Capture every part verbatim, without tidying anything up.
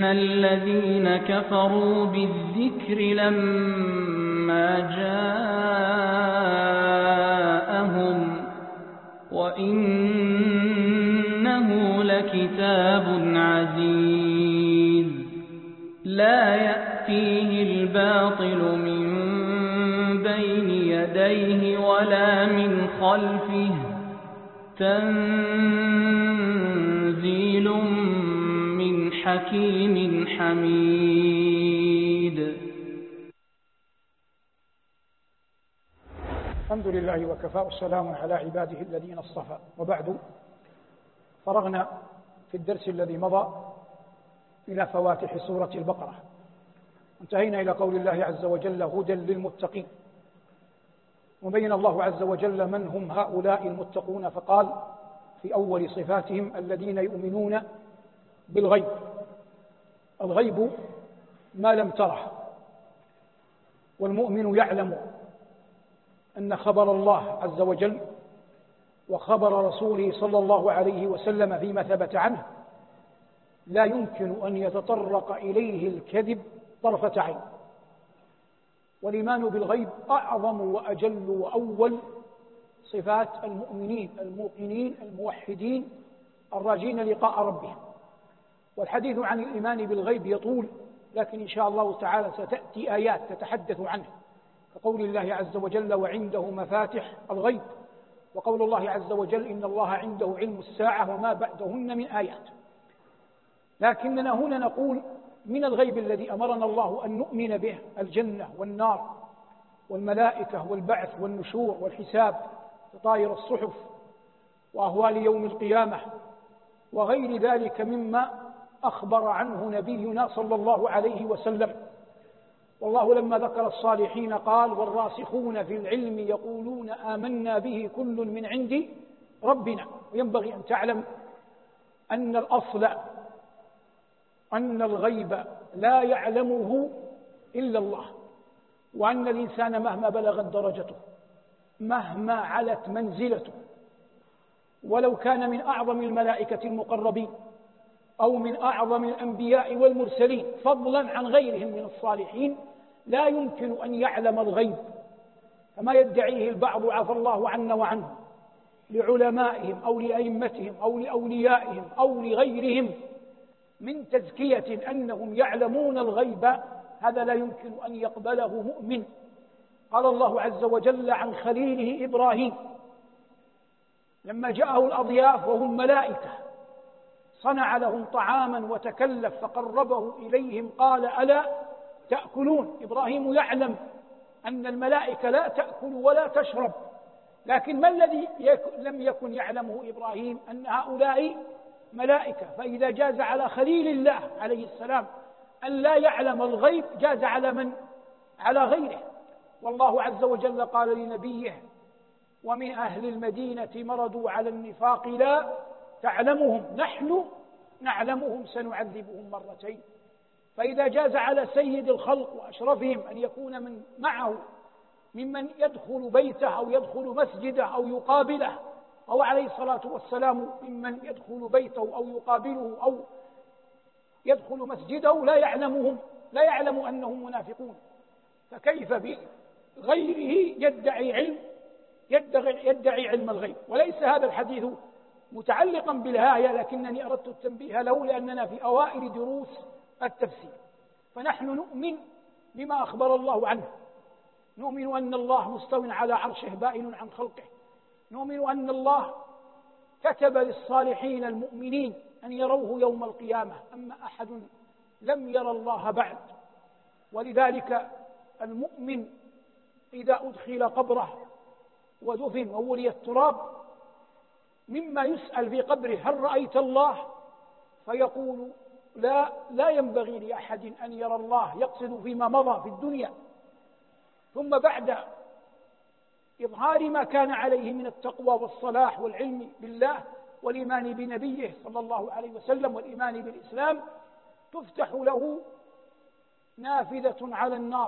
الذين كفروا بالذكر لما جاءهم وإنه لكتاب عزيز لا يأتيه الباطل من بين يديه ولا من خلفه تنزيل من حكيم حميد. الحمد لله وكفى والسلام على عباده الذين اصطفى، وبعد. فرغنا في الدرس الذي مضى إلى فواتح سورة البقرة، انتهينا إلى قول الله عز وجل هدى للمتقين، وبين الله عز وجل من هم هؤلاء المتقون، فقال في أول صفاتهم الذين يؤمنون بالغيب. الغيب ما لم تره، والمؤمن يعلم أن خبر الله عز وجل وخبر رسوله صلى الله عليه وسلم فيما ثبت عنه لا يمكن أن يتطرق إليه الكذب طرفة عين. والإيمان بالغيب أعظم وأجل وأول صفات المؤمنين الموقنين الموحدين الراجين لقاء ربهم. والحديث عن الإيمان بالغيب يطول، لكن إن شاء الله تعالى ستأتي آيات تتحدث عنه، كقول الله عز وجل وعنده مفاتح الغيب، وقول الله عز وجل إن الله عنده علم الساعة وما بعدهن من آيات. لكننا هنا نقول من الغيب الذي أمرنا الله أن نؤمن به الجنة والنار والملائكة والبعث والنشور والحساب وطائر الصحف وأهوال يوم القيامة وغير ذلك مما أخبر عنه نبينا صلى الله عليه وسلم. والله لما ذكر الصالحين قال والراسخون في العلم يقولون آمنا به كل من عند ربنا. وينبغي أن تعلم أن الأصل أن الغيب لا يعلمه إلا الله، وأن الإنسان مهما بلغت درجته مهما علت منزلته ولو كان من أعظم الملائكة المقربين أو من أعظم الأنبياء والمرسلين فضلا عن غيرهم من الصالحين لا يمكن أن يعلم الغيب كما يدعيه البعض عفى الله عنا وعنهم لعلمائهم أو لأئمتهم أو لأوليائهم أو لغيرهم من تزكية أنهم يعلمون الغيب. هذا لا يمكن أن يقبله مؤمن. قال الله عز وجل عن خليله إبراهيم لما جاءه الأضياف وهم ملائكة صنع لهم طعاما وتكلف فقربه إليهم قال ألا تأكلون. إبراهيم يعلم أن الملائكة لا تأكل ولا تشرب، لكن ما الذي لم يكن يعلمه إبراهيم؟ أن هؤلاء ملائكة. فإذا جاز على خليل الله عليه السلام أن لا يعلم الغيب جاز على من؟ على غيره. والله عز وجل قال لنبيه ومن أهل المدينة مرضوا على النفاق لا تعلمهم نحن نعلمهم سنعذبهم مرتين. فإذا جاز على سيد الخلق وأشرفهم أن يكون من معه ممن يدخل بيته أو يدخل مسجده أو يقابله، أو عليه الصلاة والسلام ممن يدخل بيته أو يقابله أو يدخل مسجده لا يعلمهم لا يعلم أنهم منافقون، فكيف بغيره يدعي علم يدعي علم الغيب؟ وليس هذا الحديث متعلقا بالآية، لكنني أردت التنبيه له لأننا في أوائل دروس التفسير. فنحن نؤمن بما أخبر الله عنه، نؤمن أن الله مستو على عرشه بائن عن خلقه، نؤمن أن الله كتب للصالحين المؤمنين أن يروه يوم القيامة، أما أحد لم يرى الله بعد. ولذلك المؤمن إذا أدخل قبره ودفن وولي التراب مما يسأل في قبره هل رأيت الله؟ فيقول لا لا ينبغي لأحد أن يرى الله، يقصد فيما مضى في الدنيا. ثم بعد إظهار ما كان عليه من التقوى والصلاح والعلم بالله والإيمان بنبيه صلى الله عليه وسلم والإيمان بالإسلام تفتح له نافذة على النار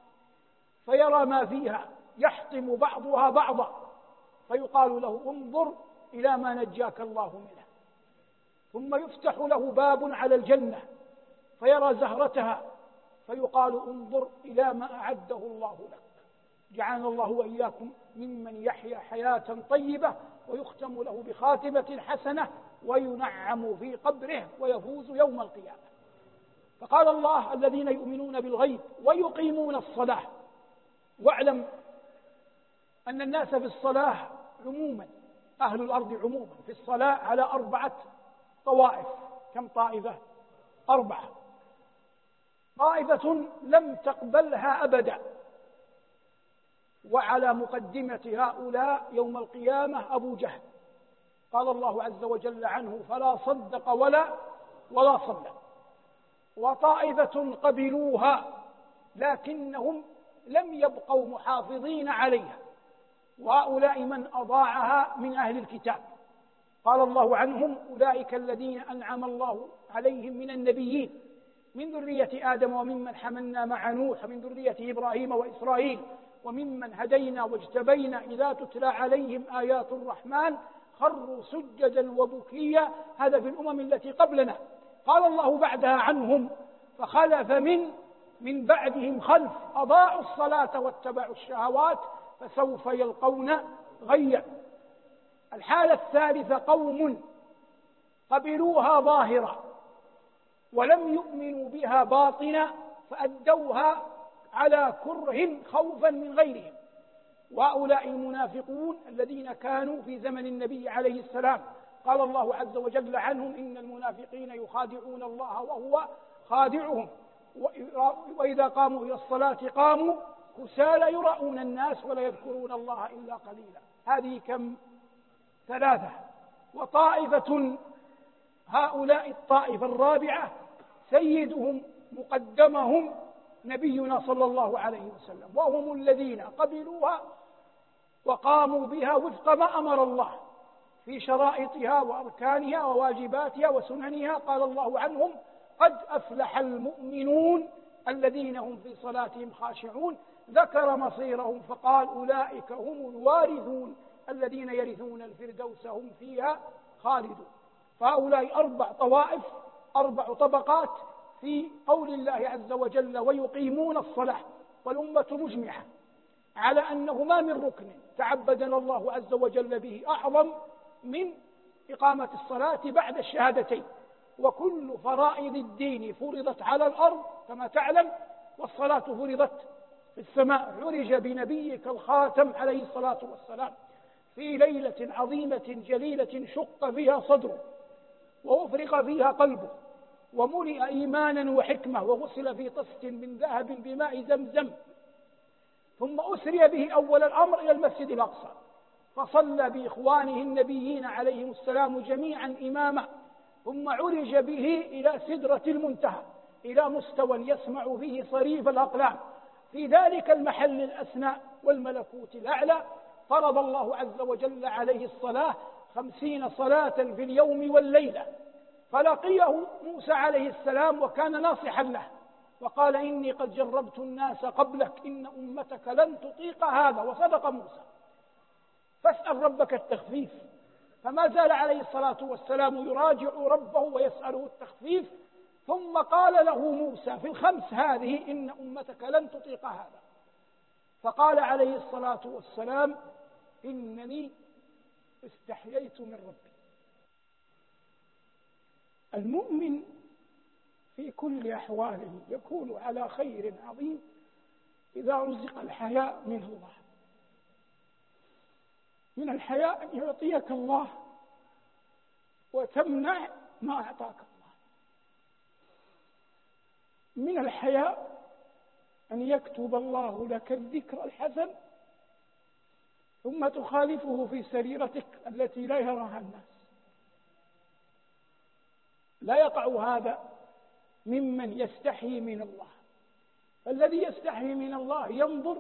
فيرى ما فيها يحطم بعضها بعضا، فيقال له انظر إلى ما نجاك الله منه. ثم يفتح له باب على الجنة فيرى زهرتها فيقال انظر إلى ما أعده الله لك. جعلنا الله وإياكم ممن يحيا حياة طيبة ويختم له بخاتمة حسنة وينعم في قبره ويفوز يوم القيامة. فقال الله الذين يؤمنون بالغيب ويقيمون الصلاة. واعلم أن الناس في الصلاة عموما، أهل الأرض عموما في الصلاة على أربعة طوائف. كم طائفة؟ أربعة. طائفة لم تقبلها أبدا، وعلى مقدمة هؤلاء يوم القيامة أبو جهل، قال الله عز وجل عنه فلا صدق ولا ولا صلى. وطائفة قبلوها لكنهم لم يبقوا محافظين عليها، وهؤلاء من أضاعها من أهل الكتاب. قال الله عنهم أولئك الذين أنعم الله عليهم من النبيين من ذرية آدم وممن حملنا مع نوح من ذرية إبراهيم وإسرائيل وممن هدينا واجتبينا إذا تتلى عليهم آيات الرحمن خروا سجدا وبكيا. هذا في الأمم التي قبلنا. قال الله بعدها عنهم فخلف من من بعدهم خلف أضاعوا الصلاة واتبعوا الشهوات فسوف يلقون غيا. الحالة الثالثة قوم قبلوها ظاهرا ولم يؤمنوا بها باطنا فأدوها على كره خوفا من غيرهم، وهؤلاء المنافقون الذين كانوا في زمن النبي عليه السلام. قال الله عز وجل عنهم إن المنافقين يخادعون الله وهو خادعهم وإذا قاموا إلى الصلاة قاموا كسالى يراءون الناس ولا يذكرون الله إلا قليلا. هذه كم؟ ثلاثة. وطائفة هؤلاء الطائفة الرابعة سيدهم مقدمهم نبينا صلى الله عليه وسلم، وهم الذين قبلوها وقاموا بها وفق ما أمر الله في شرائطها وأركانها وواجباتها وسننها. قال الله عنهم قد أفلح المؤمنون الذين هم في صلاتهم خاشعون. ذكر مصيرهم فقال أولئك هم الوارثون الذين يرثون الفردوس هم فيها خالدون. فهؤلاء أربع طوائف، أربع طبقات في قول الله عز وجل ويقيمون الصلاة. والأمة مجمعة على أنه ما من ركن تعبدنا الله عز وجل به أعظم من إقامة الصلاة بعد الشهادتين. وكل فرائض الدين فرضت على الأرض كما تعلم، والصلاة فرضت في السماء. عرج بنبيك الخاتم عليه الصلاة والسلام في ليلة عظيمة جليلة شق فيها صدره وأفرغ فيها قلبه وملئ إيمانا وحكمة وغسل في طست من ذهب بماء زمزم، ثم أسري به أول الأمر إلى المسجد الأقصى فصلى بإخوانه النبيين عليهم السلام جميعا إماما، ثم عرج به إلى سدرة المنتهى إلى مستوى يسمع فيه صريف الأقلام. في ذلك المحل الأسنى والملكوت الأعلى فرض الله عز وجل عليه الصلاة خمسين صلاة في اليوم والليلة. فلقيه موسى عليه السلام وكان ناصحا له وقال إني قد جربت الناس قبلك إن أمتك لن تطيق هذا، وصدق موسى. فاسأل ربك التخفيف. فما زال عليه الصلاة والسلام يراجع ربه ويسأله التخفيف، ثم قال له موسى في الخمس هذه إن أمتك لن تطيق هذا. فقال عليه الصلاة والسلام إنني استحييت من ربي. المؤمن في كل أحواله يكون على خير عظيم إذا رزق الحياء من الله. من الحياء أن يعطيك الله وتمنع ما أعطاك الله. من الحياء أن يكتب الله لك الذكر الحسن ثم تخالفه في سريرتك التي لا يراها الناس. لا يقع هذا ممن يستحي من الله. الذي يستحي من الله ينظر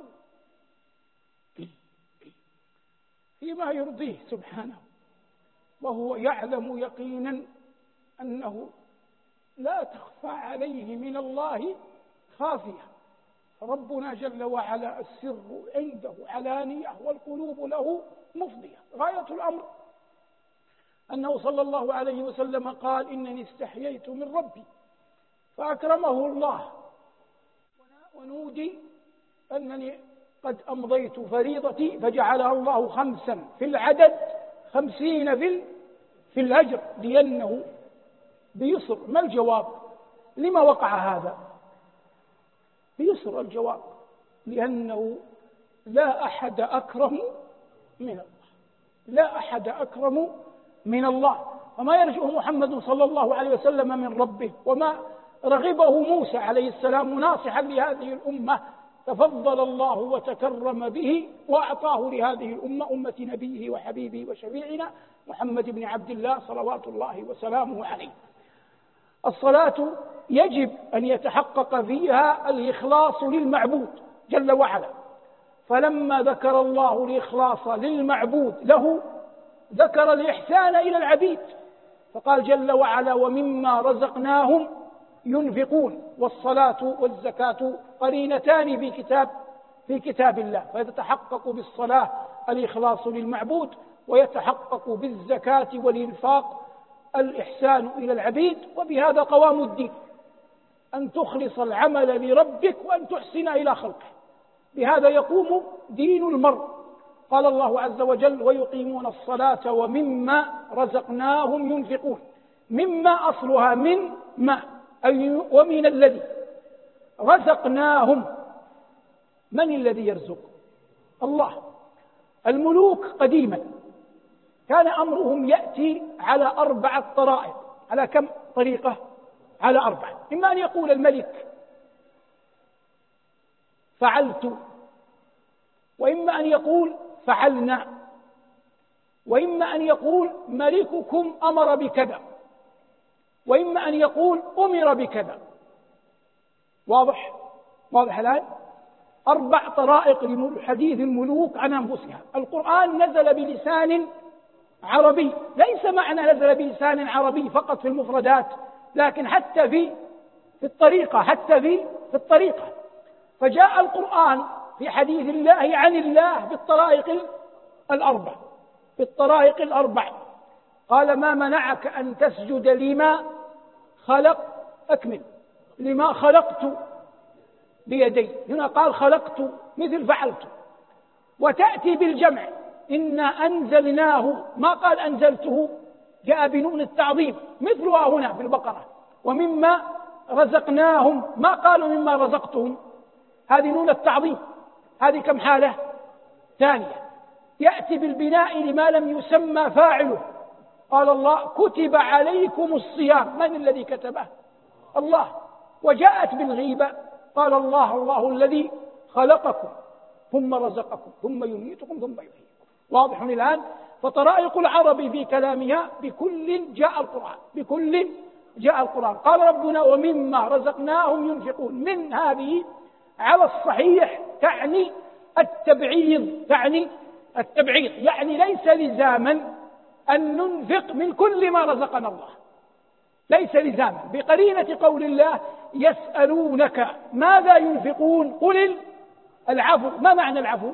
فيما يرضيه سبحانه، وهو يعلم يقينا أنه لا تخفى عليه من الله خافية. ربنا جل وعلا السر عنده علانية والقلوب له مفضية. غاية الأمر أنه صلى الله عليه وسلم قال إنني استحييت من ربي فأكرمه الله ونودي أنني قد أمضيت فريضتي، فجعلها الله خمسا في العدد خمسين في في الأجر لأنه بيسر. ما الجواب؟ لما وقع هذا؟ بيسر الجواب، لأنه لا أحد أكرم من الله، لا أحد أكرم من الله. وما يرجوه محمد صلى الله عليه وسلم من ربه وما رغبه موسى عليه السلام ناصحا لهذه الأمة، تفضل الله وتكرم به وأعطاه لهذه الأمة، أمة نبيه وحبيبه وشفيعنا محمد بن عبد الله صلوات الله وسلامه عليه. الصلاة يجب أن يتحقق فيها الإخلاص للمعبود جل وعلا، فلما ذكر الله الإخلاص للمعبود له ذكر الإحسان إلى العبيد، فقال جل وعلا: ومما رزقناهم ينفقون. والصلاة والزكاة قرينتان في كتاب في كتاب الله، فيتحقق بالصلاة الإخلاص للمعبود، ويتحقق بالزكاة والإنفاق الإحسان إلى العبيد. وبهذا قوام الدين، أن تخلص العمل لربك وأن تحسن إلى خلقه، بهذا يقوم دين المرء. قال الله عز وجل: ويقيمون الصلاة ومما رزقناهم ينفقون. مما أصلها من ما، أي ومن الذي رزقناهم. من الذي يرزق؟ الله. الملوك قديما كان أمرهم يأتي على أربعة طرائق. على كم طريقة؟ على أربعة. إما أن يقول الملك فعلت، وإما أن يقول فعلنا، وإما أن يقول ملككم أمر بكذا، وإما أن يقول أمر بكذا. واضح؟ واضح الآن؟ أربع طرائق لحديث الملوك عن أنفسها. القرآن نزل بلسان عربي، ليس معنى نزل بلسان عربي فقط في المفردات، لكن حتى في في الطريقة، حتى في في الطريقة. فجاء القرآن في حديث الله عن الله بالطرائق الأربع، بالطرائق الأربع. قال: ما منعك أن تسجد لما خلق أكمل لما خلقت بيدي. هنا قال خلقت مثل فعلت. وتأتي بالجمع: إنا أنزلناه، ما قال أنزلته، جاء بنون التعظيم مثلها هنا في البقرة. ومما رزقناهم، ما قالوا مما رزقتهم، هذه نون التعظيم. هذه كم حالة؟ ثانية. يأتي بالبناء لما لم يسمى فاعله. قال الله: كتب عليكم الصيام. من الذي كتبه؟ الله. وجاءت بالغيبة، قال الله: الله الذي خلقكم ثم رزقكم ثم يميتكم ثم يحييكم. واضح الآن؟ فطرائق العرب في كلامها بكل جاء القرآن، بكل جاء القرآن. قال ربنا: ومما رزقناهم ينفقون. من هذه على الصحيح تعني التبعيض، تعني التبعيض، يعني ليس لزاما أن ننفق من كل ما رزقنا الله، ليس لزاما، بقرينة قول الله: يسألونك ماذا ينفقون قل العفو. ما معنى العفو؟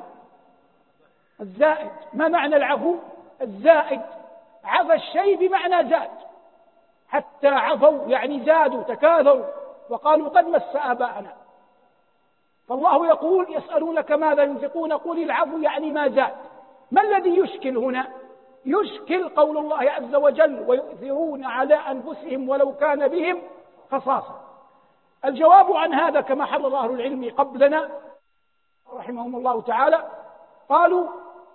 الزائد. ما معنى العفو؟ الزائد. عفى الشيء بمعنى زاد، حتى عفوا يعني زادوا تكاثروا وقالوا قد مس آباءنا. فالله يقول: يسألونك ماذا ينفقون قل العفو، يعني ما زاد. ما الذي يشكل هنا؟ يشكل قول الله عز وجل: ويؤثرون على أنفسهم ولو كان بهم خصاصة. الجواب عن هذا كما حرر أهل العلم قبلنا رحمهم الله تعالى، قالوا: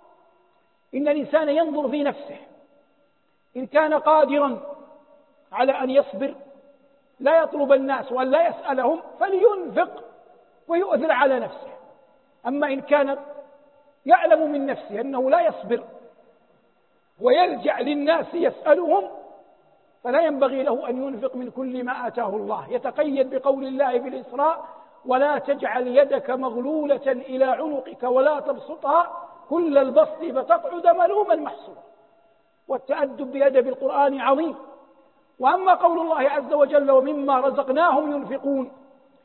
إن الإنسان ينظر في نفسه، إن كان قادرا على أن يصبر لا يطلب الناس وأن لا يسألهم فلينفق ويؤثر على نفسه. أما إن كان يعلم من نفسه أنه لا يصبر ويلجأ للناس يسألهم فلا ينبغي له أن ينفق من كل ما آتاه الله. يتقيد بقول الله في الإسراء: ولا تجعل يدك مغلولة إلى عنقك ولا تبسطها كل البسط فتقعد ملوما محسورا. والتأدب بأدب القرآن عظيم. وأما قول الله عز وجل: ومما رزقناهم ينفقون،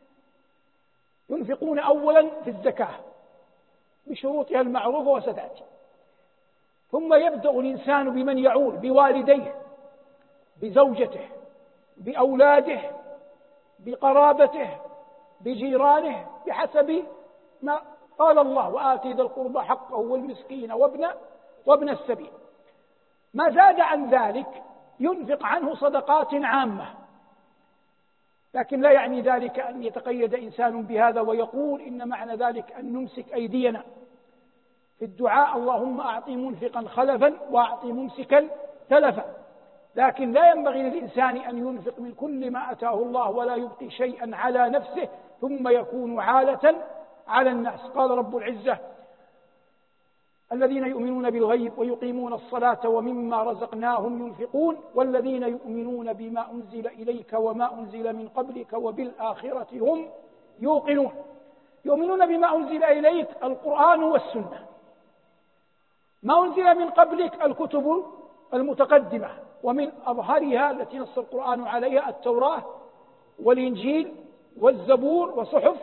ينفقون أولا في الزكاة بشروطها المعروفة وستأتي، ثم يبدأ الإنسان بمن يعول، بوالديه، بزوجته، بأولاده، بقرابته، بجيرانه، بحسب ما قال الله: وآتي ذا القربى حقه والمسكين وابن وابن السبيل. ما زاد عن ذلك ينفق عنه صدقات عامة، لكن لا يعني ذلك أن يتقيد إنسان بهذا ويقول إن معنى ذلك أن نمسك أيدينا في الدعاء: اللهم أعطي منفقا خلفا وأعطي ممسكا تلفا. لكن لا ينبغي للإنسان أن ينفق من كل ما أتاه الله ولا يبقي شيئا على نفسه ثم يكون عالة على الناس. قال رب العزة: الذين يؤمنون بالغيب ويقيمون الصلاة ومما رزقناهم ينفقون والذين يؤمنون بما أنزل إليك وما أنزل من قبلك وبالآخرة هم يوقنون. يؤمنون بما أنزل إليك القرآن والسنة، ما أنزل من قبلك الكتب المتقدمة، ومن أظهرها التي نص القرآن عليها التوراة والإنجيل والزبور وصحف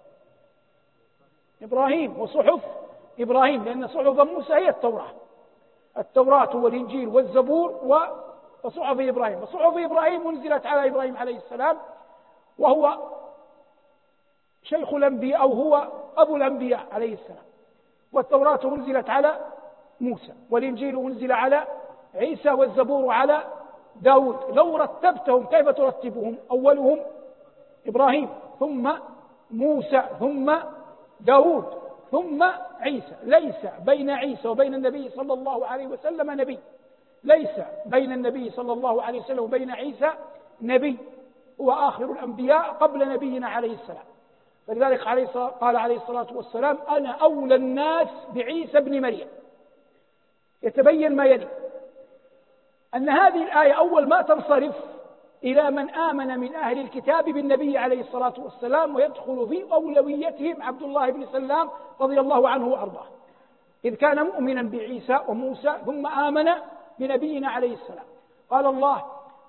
إبراهيم وصحف إبراهيم لأن صحف موسى هي التوراة، التوراة والإنجيل والزبور وصحف إبراهيم. وصحف إبراهيم أنزلت على إبراهيم عليه السلام وهو شيخ الأنبياء أو هو أبو الأنبياء عليه السلام، والتوراة أنزلت على موسى، والإنجيل أنزل على عيسى، والزبور على داود. لو رتبتهم كيف ترتبهم؟ أولهم إبراهيم ثم موسى ثم داود ثم عيسى. ليس بين عيسى وبين النبي صلى الله عليه وسلم نبي، ليس بين النبي صلى الله عليه وسلم وبين عيسى نبي، هو آخر الأنبياء قبل نبينا عليه السلام. فلذلك قال عليه الصلاة والسلام: أنا أولى الناس بعيسى بن مريم. يتبين ما يلي أن هذه الآية أول ما تنصرف إلى من آمن من أهل الكتاب بالنبي عليه الصلاة والسلام، ويدخل في أولويتهم عبد الله بن سلام رضي الله عنه وأرضاه، إذ كان مؤمنا بعيسى وموسى ثم آمن بنبينا عليه السلام. قال الله: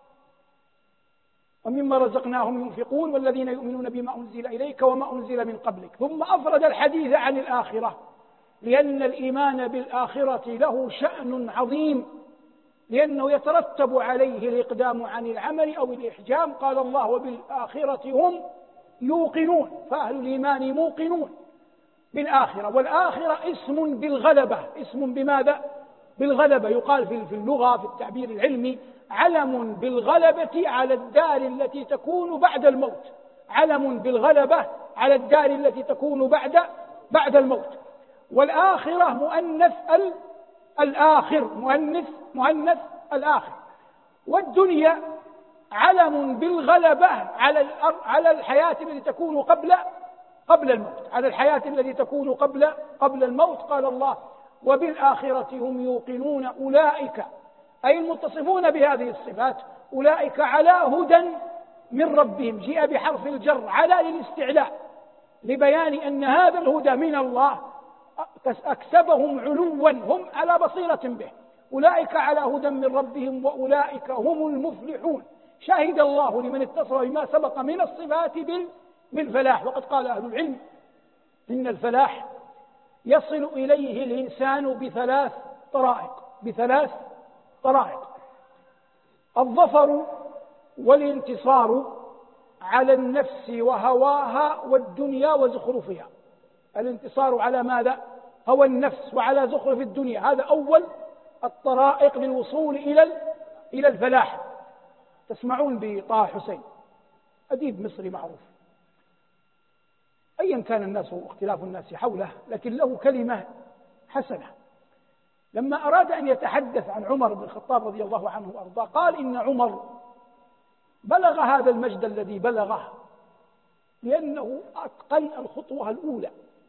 ومما رزقناهم ينفقون والذين يؤمنون بما أنزل إليك وما أنزل من قبلك. ثم أفرد الحديث عن الآخرة، لأن الإيمان بالآخرة له شأن عظيم، لأنه يترتب عليه الإقدام عن العمل أو الإحجام. قال الله: وبالآخرة هم يوقنون، فأهل الإيمان موقنون بالآخرة. والآخرة اسم بالغلبة، اسم بماذا؟ بالغلبة. يقال في اللغة في التعبير العلمي: علم بالغلبة على الدار التي تكون بعد الموت، علم بالغلبة على الدار التي تكون بعد بعد الموت. والآخرة مؤنث الآخر، مؤنث مؤنث الآخر. والدنيا علم بالغلبة على على الحياة التي تكون قبل قبل الموت، على الحياة التي تكون قبل قبل الموت. قال الله: وبالآخرة هم يوقنون. أولئك أي المتصفون بهذه الصفات، أولئك على هدى من ربهم. جاء بحرف الجر على للاستعلاء لبيان أن هذا الهدى من الله أكسبهم علوا، هم على بصيرة به. أولئك على هدى من ربهم وأولئك هم المفلحون. شهد الله لمن اتصف بما سبق من الصفات بالفلاح. وقد قال أهل العلم إن الفلاح يصل إليه الإنسان بثلاث طرائق بثلاث طرائق: الظفر والانتصار على النفس وهواها والدنيا وزخرفها. الانتصار على ماذا؟ هوى النفس وعلى زخرف الدنيا. هذا أول الطرائق للوصول إلى إلى الفلاح. تسمعون بطه حسين، أديب مصري معروف، أيا كان الناس واختلاف الناس حوله، لكن له كلمة حسنة. لما أراد أن يتحدث عن عمر بن الخطاب رضي الله عنه وأرضاه قال: إن عمر بلغ هذا المجد الذي بلغه لأنه أتقن الخطوة الأولى.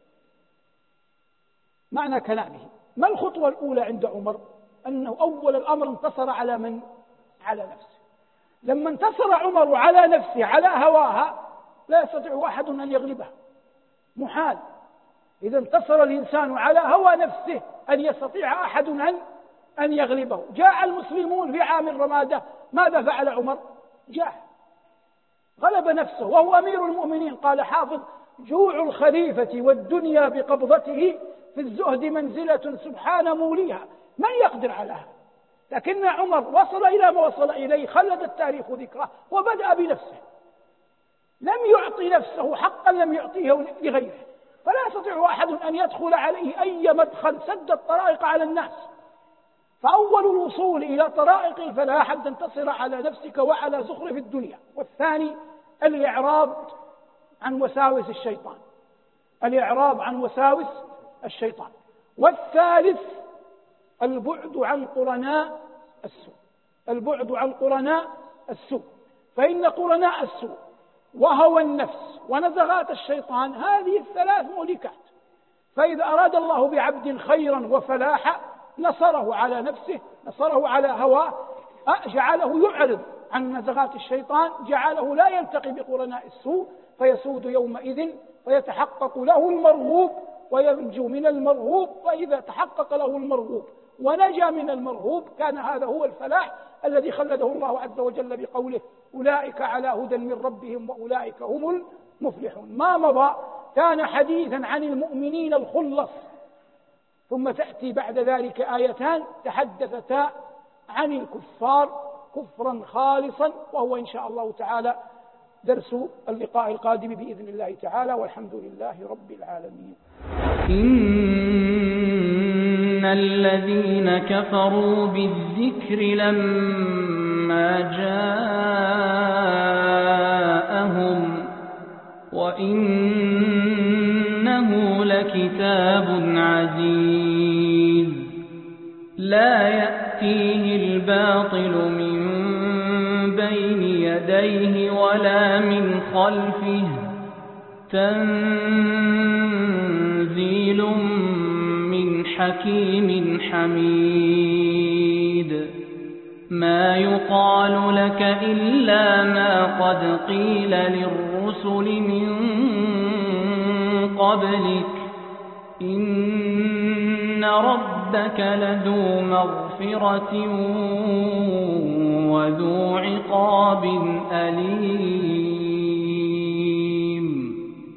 معنى كلامه: ما الخطوة الأولى عند عمر؟ أنه أول الأمر انتصر على من؟ على نفسه. لما انتصر عمر على نفسه على هواها لا يستطيع أحد أن يغلبه، محال. إذا انتصر الإنسان على هوى نفسه أن يستطيع أحد أن أن يغلبه. جاء المسلمون في عام الرمادة، ماذا فعل عمر؟ جاء غلب نفسه وهو أمير المؤمنين. قال حافظ: جوع الخليفة والدنيا بقبضته في الزهد منزلة سبحان موليها، من يقدر على هذا؟ لكن عمر وصل إلى ما وصل إليه، خلد التاريخ ذكره وبدأ بنفسه. لم يعطي نفسه حقا لم يعطيه لغيره، فلا يستطيع أحد أن يدخل عليه أي مدخل سد الطرائق على الناس. فأول الوصول إلى طرائق الفلاح أن تنتصر على نفسك وعلى زخرف الدنيا. والثاني الإعراض عن وساوس الشيطان، الإعراض عن وساوس الشيطان. والثالث البعد عن قرناء السوء، البعد عن قرناء السوء. فإن قرناء السوء وهوى النفس ونزغات الشيطان هذه الثلاث مهلكات. فإذا أراد الله بعبد خيرا وفلاحا نصره على نفسه، نصره على هواه، جعله يعرض عن نزغات الشيطان، جعله لا يلتقي بقرناء السوء، فيسود يومئذ ويتحقق له المرغوب وينجو من المرغوب. وإذا تحقق له المرغوب ونجا من المرغوب كان هذا هو الفلاح الذي خلده الله عز وجل بقوله أولئك على هدى من ربهم وأولئك هم المفلحون. ما مضى كان حديثا عن المؤمنين الخلص، ثم تأتي بعد ذلك آيتان تحدثتا عن الكفار كفرا خالصا، وهو إن شاء الله تعالى درس اللقاء القادم بإذن الله تعالى، والحمد لله رب العالمين. إن الذين كفروا بالذكر لما جاءهم وإنه لكتاب عزيز لا يأتيه الباطل من بين يديه ولا من خلفه تنزيل من حكيم حميد. ما يقال لك إلا ما قد قيل للرسل من قبلك إن ربك لذو مغفرة وذو عقاب أليم.